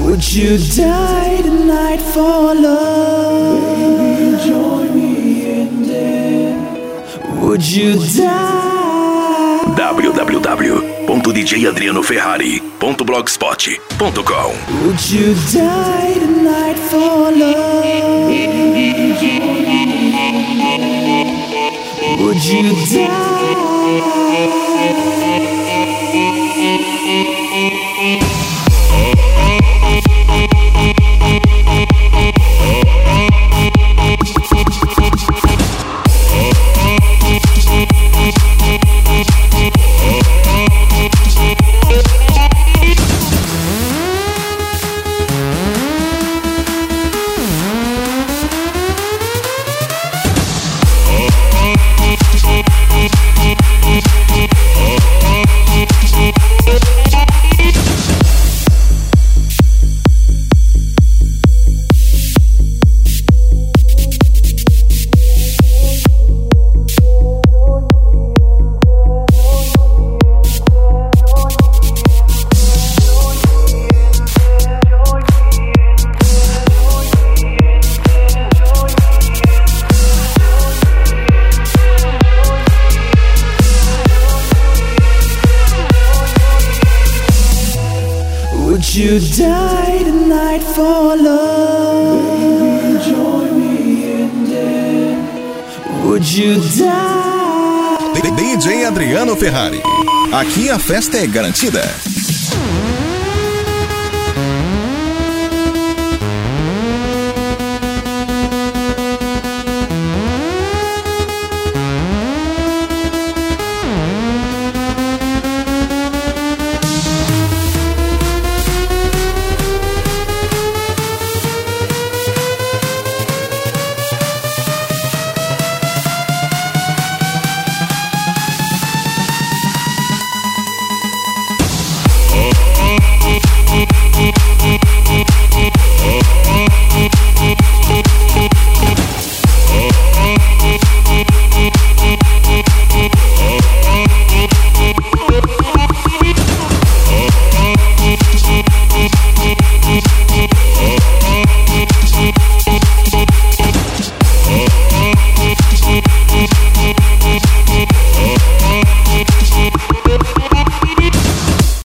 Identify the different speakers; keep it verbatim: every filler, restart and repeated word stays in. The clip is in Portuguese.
Speaker 1: Would you die tonight for love? Baby, join me in there. Would you die?
Speaker 2: w w w ponto d j adriano ferrari ponto blogspot ponto com.
Speaker 1: Would you die tonight for love? Baby, join me in there. Would you die? Would you die tonight for love? Baby, join me in there. Would you die?
Speaker 3: D J Adriano Ferrari. Aqui a festa é garantida.